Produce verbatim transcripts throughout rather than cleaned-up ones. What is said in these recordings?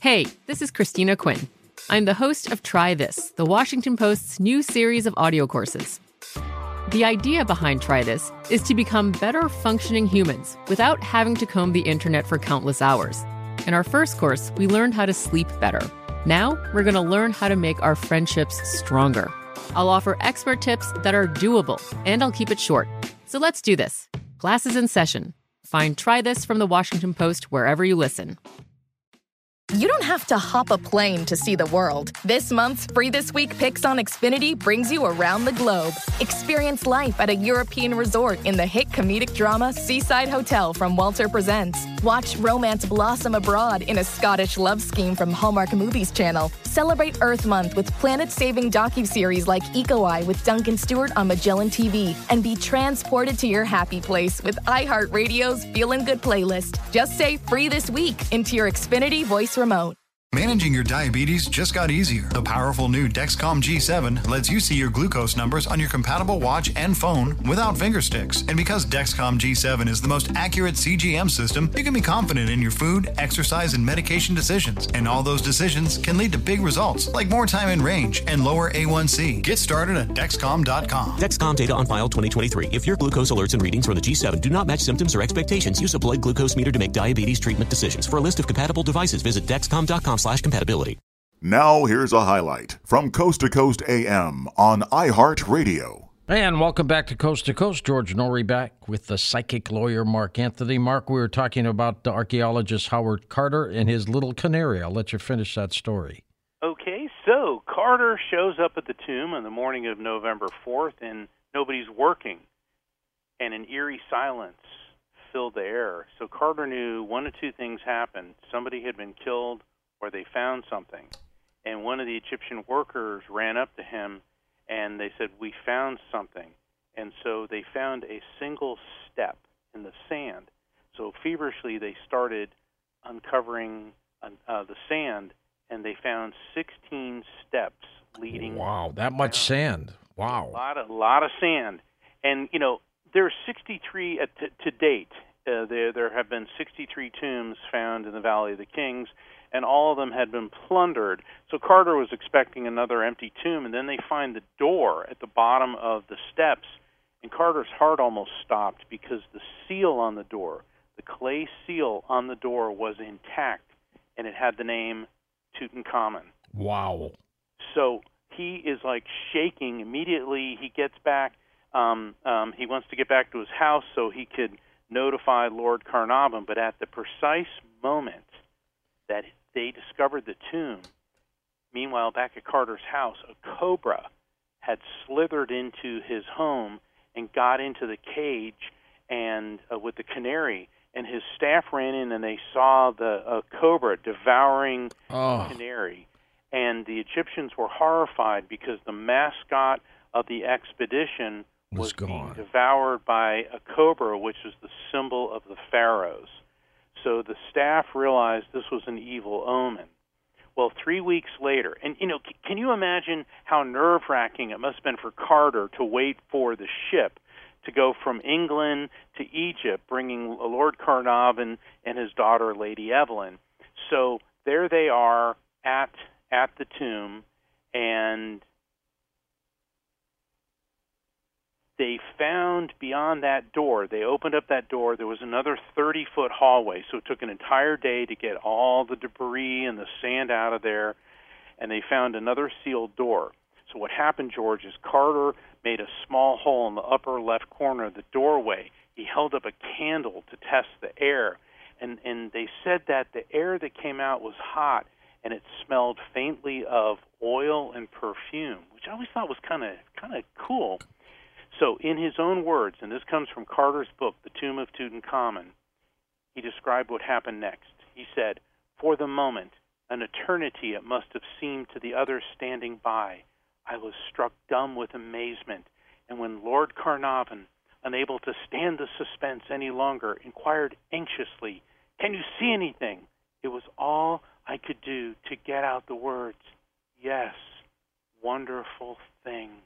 Hey, this is Christina Quinn. I'm the host of Try This, the Washington Post's new series of audio courses. The idea behind Try This is to become better functioning humans without having to comb the internet for countless hours. In our first course, we learned how to sleep better. Now, we're going to learn how to make our friendships stronger. I'll offer expert tips that are doable, and I'll keep it short. So let's do this. Class is in session. Find Try This from the Washington Post wherever you listen. You don't have to hop a plane to see the world. This month's Free This Week Picks on Xfinity brings you around the globe. Experience life at a European resort in the hit comedic drama Seaside Hotel from Walter Presents. Watch romance blossom abroad in a Scottish love scheme from Hallmark Movies Channel. Celebrate Earth Month with planet-saving docuseries like Eco Eye with Duncan Stewart on Magellan T V. And be transported to your happy place with iHeartRadio's Feelin' Good playlist. Just say Free This Week into your Xfinity voice remote. Managing your diabetes just got easier. The powerful new Dexcom G seven lets you see your glucose numbers on your compatible watch and phone without finger sticks. And because Dexcom G seven is the most accurate C G M system, you can be confident in your food, exercise, and medication decisions. And all those decisions can lead to big results, like more time in range and lower A one C. Get started at Dexcom dot com. Dexcom data on file twenty twenty-three. If your glucose alerts and readings from the G seven do not match symptoms or expectations, use a blood glucose meter to make diabetes treatment decisions. For a list of compatible devices, visit Dexcom dot com slash compatibility. Now here's a highlight from Coast to Coast A M on iHeartRadio. And welcome back to Coast to Coast. George Noory back with the psychic lawyer Mark Anthony. Mark, we were talking about the archaeologist Howard Carter and his little canary. I'll let you finish that story. Okay, so Carter shows up at the tomb on the morning of November fourth, and nobody's working, and an eerie silence filled the air. So Carter knew one of two things happened. Somebody had been killed or they found something. And one of the Egyptian workers ran up to him and they said, "We found something." And so they found a single step in the sand. So feverishly they started uncovering uh, the sand, and they found sixteen steps leading. Wow, that much down. Sand. Wow. A lot of, lot of sand. And, you know, there are sixty-three uh, t- to date. Uh, there, there have been sixty-three tombs found in the Valley of the Kings, and all of them had been plundered. So Carter was expecting another empty tomb, and then they find the door at the bottom of the steps, and Carter's heart almost stopped because the seal on the door, the clay seal on the door, was intact, and it had the name Tutankhamun. Wow. So he is like shaking. Immediately he gets back. Um, um, he wants to get back to his house so he could notify Lord Carnarvon, but at the precise moment that they discovered the tomb, meanwhile, back at Carter's house, a cobra had slithered into his home and got into the cage and uh, with the canary, and his staff ran in and they saw the uh, cobra devouring oh. the canary. And the Egyptians were horrified because the mascot of the expedition was, was being gone. devoured by a cobra, which is the symbol of the pharaohs. So the staff realized this was an evil omen. Well, three weeks later, and, you know, c- can you imagine how nerve-wracking it must have been for Carter to wait for the ship to go from England to Egypt, bringing Lord Carnarvon and his daughter, Lady Evelyn. So there they are at at the tomb, and they found beyond that door, they opened up that door, there was another thirty-foot hallway, so it took an entire day to get all the debris and the sand out of there, and they found another sealed door. So what happened, George, is Carter made a small hole in the upper left corner of the doorway. He held up a candle to test the air, and, and they said that the air that came out was hot, and it smelled faintly of oil and perfume, which I always thought was kind of kind of cool. So in his own words, and this comes from Carter's book, The Tomb of Tutankhamun, he described what happened next. He said, "For the moment, an eternity it must have seemed to the others standing by, I was struck dumb with amazement, and when Lord Carnarvon, unable to stand the suspense any longer, inquired anxiously, 'Can you see anything?' it was all I could do to get out the words, 'Yes, wonderful things.'"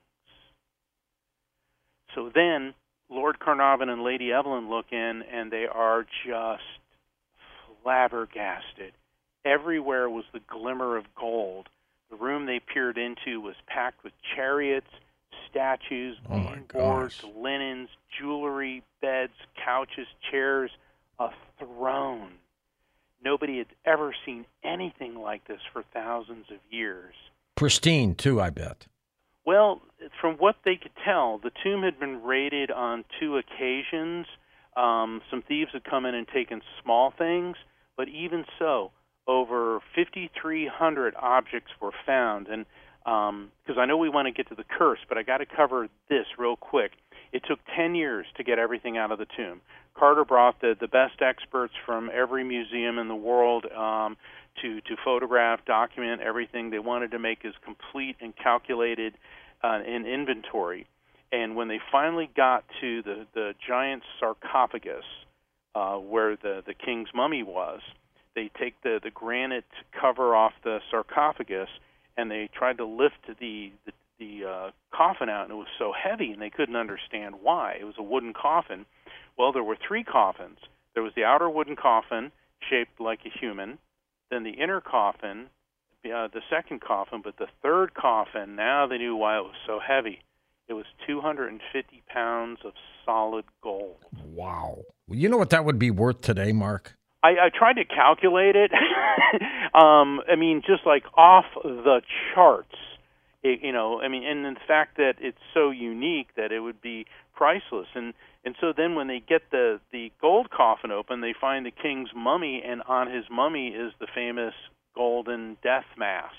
So then Lord Carnarvon and Lady Evelyn look in, and they are just flabbergasted. everywhere was the glimmer of gold. The room they peered into was packed with chariots, statues, oh my boards, gosh. linens, jewelry, beds, couches, chairs, a throne. Nobody had ever seen anything like this for thousands of years. Pristine, too, I bet. Well, from what they could tell, the tomb had been raided on two occasions. Um, some thieves had come in and taken small things, but even so, over fifty-three hundred objects were found. And because um, I know we want to get to the curse, but I got to cover this real quick. It took ten years to get everything out of the tomb. Carter brought the, the best experts from every museum in the world um, to, to photograph, document everything. They wanted to make as complete and calculated uh, an inventory. And when they finally got to the, the giant sarcophagus uh, where the, the king's mummy was, they take the, the granite cover off the sarcophagus, and they tried to lift the, the, the uh, coffin out, and it was so heavy, and they couldn't understand why. It was a wooden coffin. Well, there were three coffins. There was the outer wooden coffin, shaped like a human, then the inner coffin, uh, the second coffin, but the third coffin, now they knew why it was so heavy. It was two hundred fifty pounds of solid gold. Wow. Well, you know what that would be worth today, Mark? I, I tried to calculate it. um, I mean, just like off the charts. It, you know, I mean, and the fact that it's so unique that it would be priceless. And and so then when they get the, the gold coffin open, they find the king's mummy, and on his mummy is the famous golden death mask.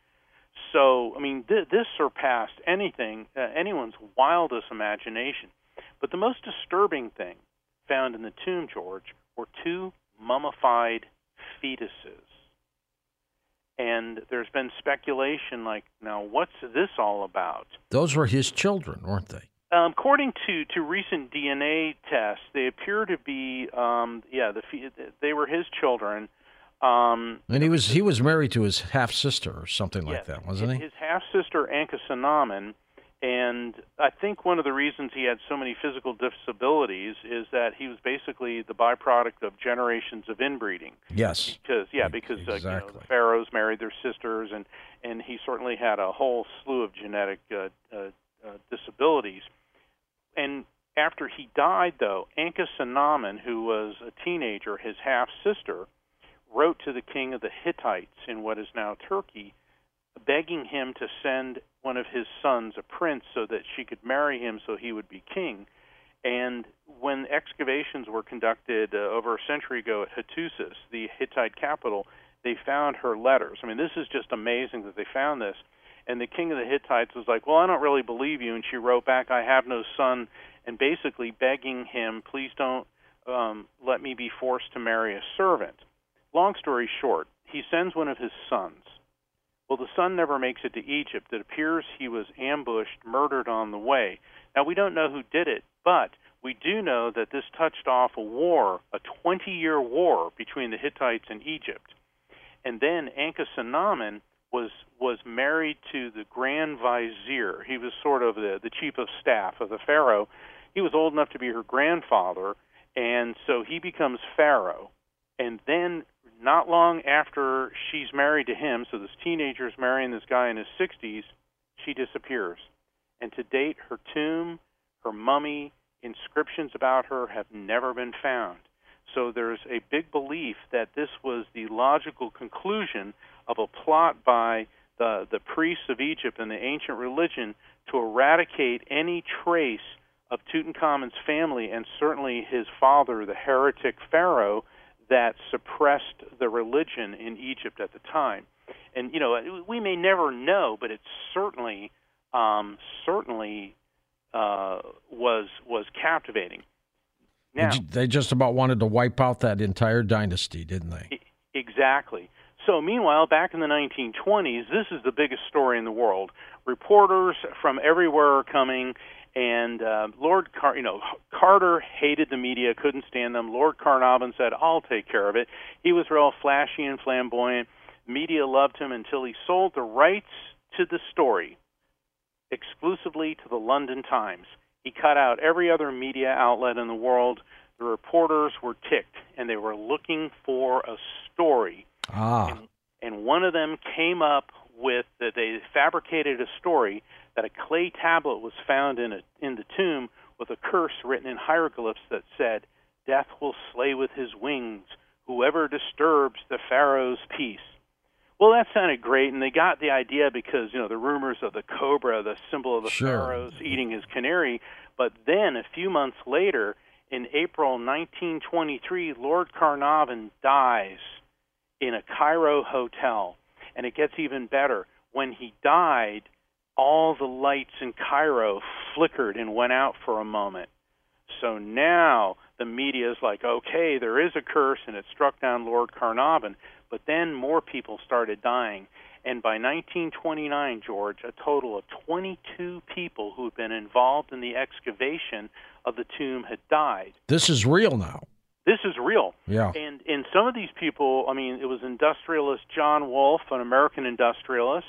So, I mean, th- this surpassed anything, uh, anyone's wildest imagination. But the most disturbing thing found in the tomb, George, were two mummified fetuses. And there's been speculation like, now, what's this all about? Those were his children, weren't they? Um, according to, to recent D N A tests, they appear to be, um, yeah, the they were his children. Um, and he was he was married to his half sister or something yes, like that, wasn't he? His half sister Ankhesenamun, and I think one of the reasons he had so many physical disabilities is that he was basically the byproduct of generations of inbreeding. Yes. Because yeah, because exactly. uh, you know, the pharaohs married their sisters, and and he certainly had a whole slew of genetic uh, uh, uh, disabilities. And after he died, though, Ankhesenamun, who was a teenager, his half sister, wrote to the king of the Hittites in what is now Turkey, begging him to send one of his sons, a prince, so that she could marry him so he would be king. And when excavations were conducted uh, over a century ago at Hattusis, the Hittite capital, they found her letters. I mean, this is just amazing that they found this. And the king of the Hittites was like, well, I don't really believe you. And she wrote back, I have no son, and basically begging him, please don't um, let me be forced to marry a servant. Long story short, he sends one of his sons. Well, the son never makes it to Egypt. It appears he was ambushed, murdered on the way. Now, we don't know who did it, but we do know that this touched off a war, a twenty-year war between the Hittites and Egypt. And then Ankhesenamun was was married to the Grand Vizier. He was sort of the, the chief of staff of the pharaoh. He was old enough to be her grandfather, and so he becomes pharaoh. And then not long after she's married to him, so this teenager's marrying this guy in his sixties, she disappears. And to date, her tomb, her mummy, inscriptions about her have never been found. So there's a big belief that this was the logical conclusion of a plot by the, the priests of Egypt and the ancient religion to eradicate any trace of Tutankhamun's family, and certainly his father, the heretic pharaoh, that suppressed the religion in Egypt at the time. And, you know, we may never know, but it certainly, um, certainly uh, was was captivating. Now, they just about wanted to wipe out that entire dynasty, didn't they? Exactly. So meanwhile, back in the nineteen twenties, this is the biggest story in the world. Reporters from everywhere are coming, and uh, Lord Car- you know, Carter hated the media, couldn't stand them. Lord Carnarvon said, I'll take care of it. He was real flashy and flamboyant. Media loved him until he sold the rights to the story exclusively to the London Times. He cut out every other media outlet in the world. The reporters were ticked, and they were looking for a story. Ah. And, and one of them came up with that they fabricated a story that a clay tablet was found in a in the tomb with a curse written in hieroglyphs that said, "Death will slay with his wings whoever disturbs the pharaoh's peace." Well, that sounded great, and they got the idea because, you know, the rumors of the cobra, the symbol of the Sure. pharaohs eating his canary. But then, a few months later, in April nineteen twenty-three, Lord Carnarvon dies in a Cairo hotel. And it gets even better. When he died, all the lights in Cairo flickered and went out for a moment. So now the media is like, okay, there is a curse, and it struck down Lord Carnarvon. But then more people started dying. And by nineteen twenty-nine, George, a total of twenty-two people who had been involved in the excavation of the tomb had died. This is real now. This is real. Yeah. And and some of these people, I mean, it was industrialist John Wolfe, an American industrialist,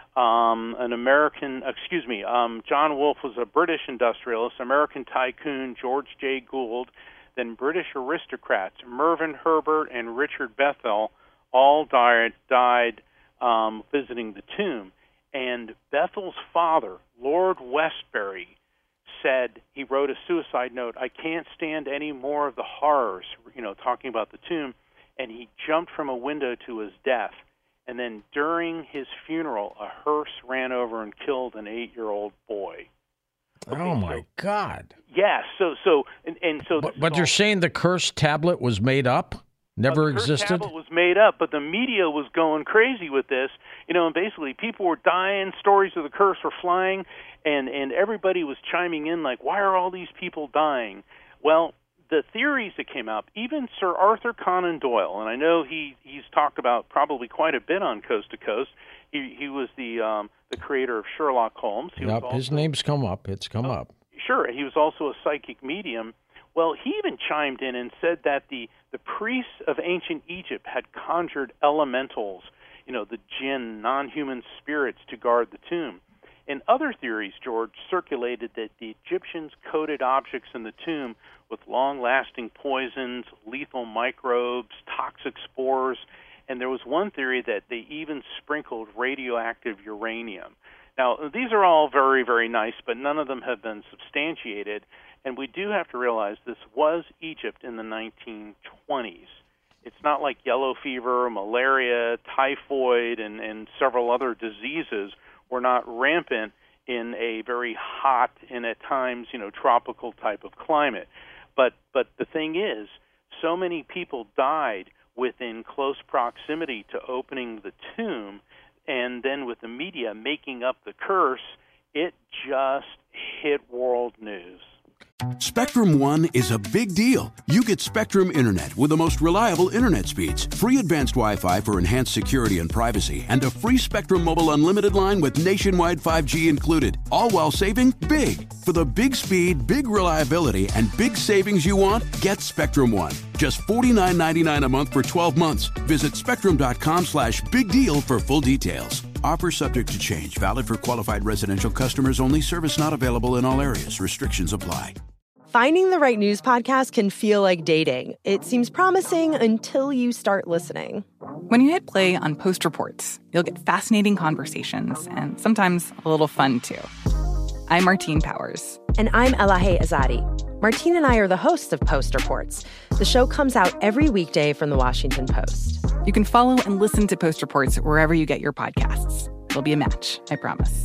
um, an American, excuse me, um, John Wolfe was a British industrialist, American tycoon George J. Gould, then British aristocrats Mervyn Herbert and Richard Bethel all died, died um, visiting the tomb. And Bethel's father, Lord Westbury, said, he wrote a suicide note, "I can't stand any more of the horrors," you know, talking about the tomb, and he jumped from a window to his death. And then during his funeral, a hearse ran over and killed an eight-year-old boy. Okay, oh, my so, God. Yeah, so, so, and, and so... But, but you're saying the cursed tablet was made up? Never the existed? The tablet was made up, but the media was going crazy with this. You know, and basically people were dying, stories of the curse were flying, and, and everybody was chiming in like, why are all these people dying? Well, the theories that came up, even Sir Arthur Conan Doyle, and I know he, he's talked about probably quite a bit on Coast to Coast. He, he was the um, the creator of Sherlock Holmes. He yep, was also, his name's come up. It's come oh, up. Sure, he was also a psychic medium. Well, he even chimed in and said that the, the priests of ancient Egypt had conjured elementals, you know, the jinn, non-human spirits, to guard the tomb. And other theories, George, circulated that the Egyptians coated objects in the tomb with long-lasting poisons, lethal microbes, toxic spores, and there was one theory that they even sprinkled radioactive uranium. Now, these are all very, very nice, but none of them have been substantiated. And we do have to realize this was Egypt in the nineteen twenties. It's not like yellow fever, malaria, typhoid, and, and several other diseases were not rampant in a very hot and at times, you know, tropical type of climate. But but the thing is, so many people died within close proximity to opening the tomb, and then with the media making up the curse, it just hit world news. Spectrum One is a big deal. You get Spectrum Internet with the most reliable internet speeds, free advanced Wi-Fi for enhanced security and privacy, and a free Spectrum Mobile Unlimited line with nationwide five G included, all while saving big. For the big speed, big reliability, and big savings you want, get Spectrum One. Just forty-nine ninety-nine a month for twelve months. Visit spectrum.com slash big deal for full details. Offer subject to change. Valid for qualified residential customers only. Service not available in all areas. Restrictions apply. Finding the right news podcast can feel like dating. It seems promising until you start listening. When you hit play on Post Reports, you'll get fascinating conversations and sometimes a little fun, too. I'm Martine Powers. And I'm Elahe Azadi. Martine and I are the hosts of Post Reports. The show comes out every weekday from the Washington Post. You can follow and listen to Post Reports wherever you get your podcasts. It'll be a match, I promise.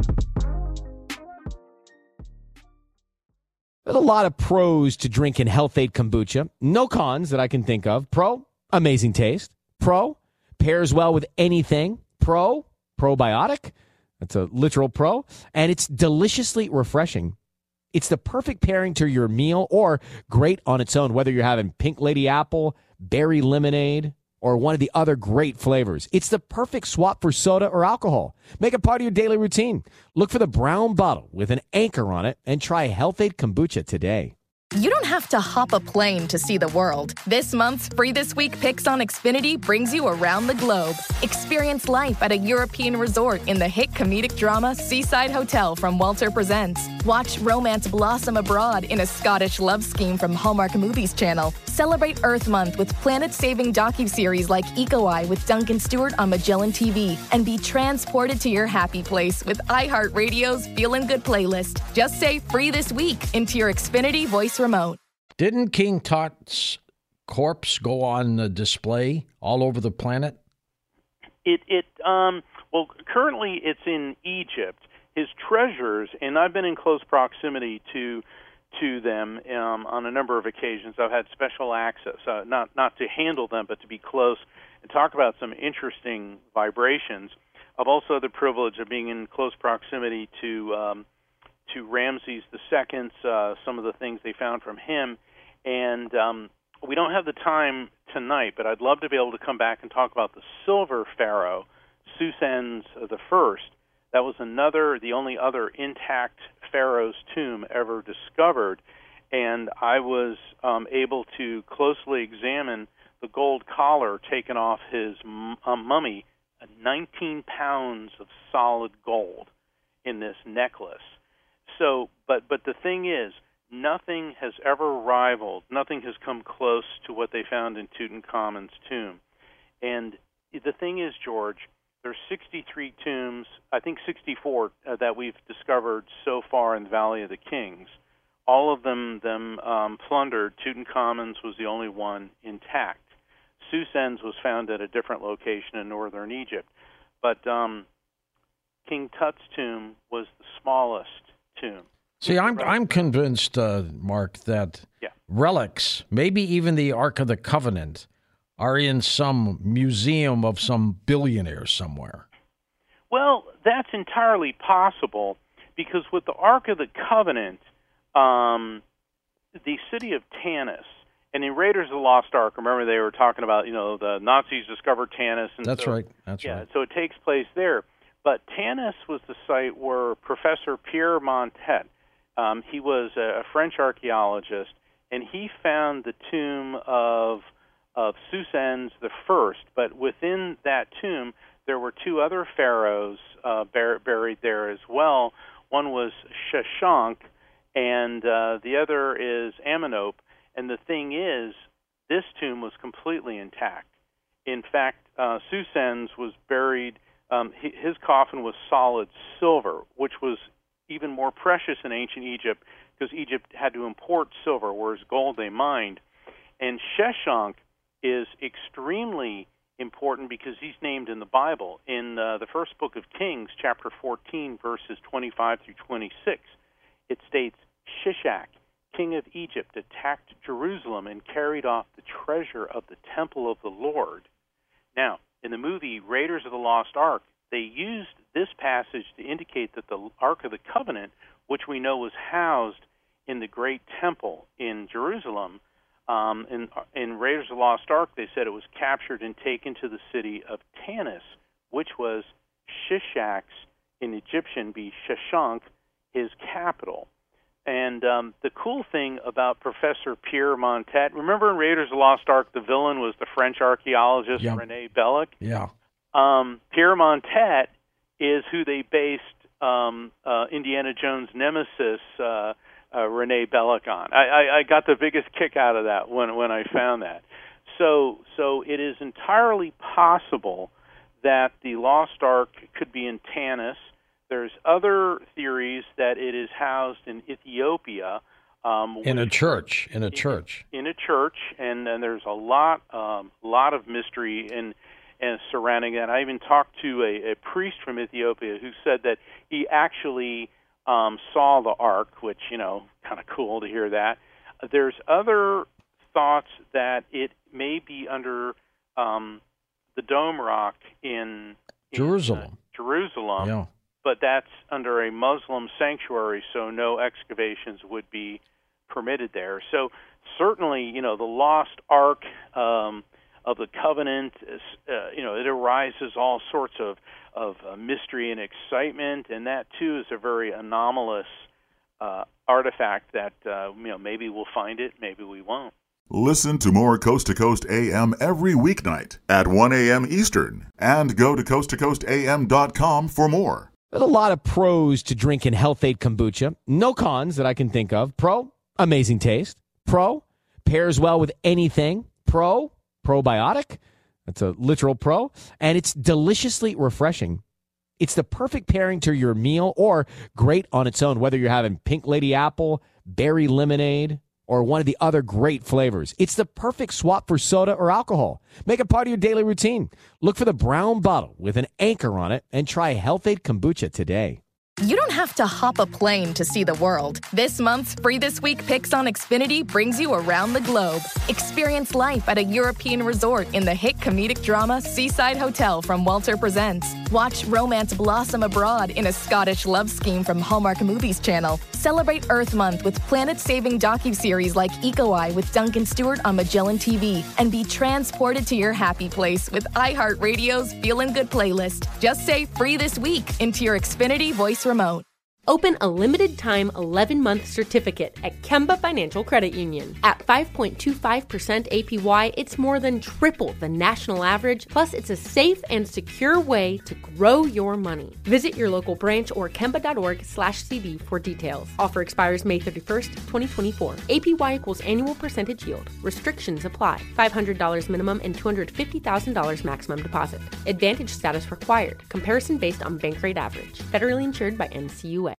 There's a lot of pros to drinking Health-Ade kombucha. No cons that I can think of. Pro, amazing taste. Pro, pairs well with anything. Pro, probiotic. That's a literal pro. And it's deliciously refreshing. It's the perfect pairing to your meal or great on its own, whether you're having pink lady apple, berry lemonade, or one of the other great flavors. It's the perfect swap for soda or alcohol. Make it part of your daily routine. Look for the brown bottle with an anchor on it and try Health-Ade kombucha today. You don't have to hop a plane to see the world. This month's Free This Week Picks on Xfinity brings you around the globe. Experience life at a European resort in the hit comedic drama Seaside Hotel from Walter Presents. Watch romance blossom abroad in a Scottish love scheme from Hallmark Movies Channel. Celebrate Earth Month with planet-saving docuseries like Eco Eye with Duncan Stewart on Magellan T V. And be transported to your happy place with iHeartRadio's Feelin' Good playlist. Just say Free This Week into your Xfinity voice remote. Didn't King Tut's corpse go on uh, display all over the planet? It, it, um, well, currently it's in Egypt. His treasures, and I've been in close proximity to to them um, on a number of occasions. I've had special access, uh, not not to handle them, but to be close and talk about some interesting vibrations. I've also had the privilege of being in close proximity to um, to Ramses the Second, uh, some of the things they found from him. And um, we don't have the time tonight, but I'd love to be able to come back and talk about the silver pharaoh, Susans the First. That was another, the only other intact pharaoh's tomb ever discovered. And I was um, able to closely examine the gold collar taken off his uh, mummy, nineteen pounds of solid gold in this necklace. So, but but the thing is, nothing has ever rivaled, nothing has come close to what they found in Tutankhamun's tomb. And the thing is, George, there's sixty-three tombs, I think sixty-four, uh, that we've discovered so far in the Valley of the Kings. All of them them um, plundered. Tutankhamun's was the only one intact. Susan's was found at a different location in northern Egypt. But um, King Tut's tomb was the smallest tomb. See, I'm I'm convinced, uh, Mark, that yeah. relics, maybe even the Ark of the Covenant, are in some museum of some billionaire somewhere. Well, that's entirely possible, because with the Ark of the Covenant, um, the city of Tanis, and in Raiders of the Lost Ark, remember they were talking about, you know, the Nazis discovered Tanis. And that's so, right. That's yeah, right. So it takes place there. But Tanis was the site where Professor Pierre Montet, um, he was a, a French archaeologist, and he found the tomb of of Susans the First. But within that tomb, there were two other pharaohs uh, bur- buried there as well. One was Sheshank, and uh, the other is Amenhotep. And the thing is, this tomb was completely intact. In fact, uh, Susans was buried, um, his coffin was solid silver, which was even more precious in ancient Egypt, because Egypt had to import silver, whereas gold they mined. And Sheshank is extremely important because he's named in the Bible. In uh, the first book of Kings, chapter fourteen, verses twenty-five through twenty-six, it states, Shishak, king of Egypt, attacked Jerusalem and carried off the treasure of the temple of the Lord. Now, in the movie Raiders of the Lost Ark, they used this passage to indicate that the Ark of the Covenant, which we know was housed in the great temple in Jerusalem, um, in, in Raiders of the Lost Ark, they said it was captured and taken to the city of Tanis, which was Shishak's, in Egyptian, be Sheshank, his capital. And um, the cool thing about Professor Pierre Montet, remember in Raiders of the Lost Ark, the villain was the French archaeologist yep. René Belloc? Yeah. Um, Pierre Montet is who they based um, uh, Indiana Jones' nemesis, uh, uh, René Belloc, on. I, I, I got the biggest kick out of that when when I found that. So, so it is entirely possible that the Lost Ark could be in Tanis. There's other theories that it is housed in Ethiopia. Um, in a which, church, in a in, church. In a church, and, and there's a lot um, lot of mystery in, in surrounding that. I even talked to a, a priest from Ethiopia who said that he actually um, saw the Ark, which, you know, kind of cool to hear that. There's other thoughts that it may be under um, the Dome Rock in, in Jerusalem. Uh, Jerusalem. Yeah. But that's under a Muslim sanctuary, so no excavations would be permitted there. So certainly, you know, the Lost Ark um, of the Covenant, is, uh, you know, it arises all sorts of, of uh, mystery and excitement, and that, too, is a very anomalous uh, artifact that uh, you know maybe we'll find it, maybe we won't. Listen to more Coast to Coast A M every weeknight at one a.m. Eastern, and go to coast to coast a m dot com for more. There's a lot of pros to drinking Health-Ade Kombucha. No cons that I can think of. Pro, amazing taste. Pro, pairs well with anything. Pro, probiotic. That's a literal pro. And it's deliciously refreshing. It's the perfect pairing to your meal or great on its own, whether you're having Pink Lady Apple, berry lemonade, or one of the other great flavors. It's the perfect swap for soda or alcohol. Make it part of your daily routine. Look for the brown bottle with an anchor on it and try Health-Ade Kombucha today. You don't have to hop a plane to see the world. This month's Free This Week Picks on Xfinity brings you around the globe. Experience life at a European resort in the hit comedic drama Seaside Hotel from Walter Presents. Watch romance blossom abroad in a Scottish love scheme from Hallmark Movies Channel. Celebrate Earth Month with planet-saving docuseries like Eco Eye with Duncan Stewart on Magellan T V. And be transported to your happy place with iHeartRadio's Feelin' Good playlist. Just say Free This Week into your Xfinity voice remote. Open a limited-time eleven-month certificate at Kemba Financial Credit Union. At five point two five percent A P Y, it's more than triple the national average, plus it's a safe and secure way to grow your money. Visit your local branch or kemba.org slash CD for details. Offer expires May thirty-first, twenty twenty-four. A P Y equals annual percentage yield. Restrictions apply. five hundred dollars minimum and two hundred fifty thousand dollars maximum deposit. Advantage status required. Comparison based on bank rate average. Federally insured by N C U A.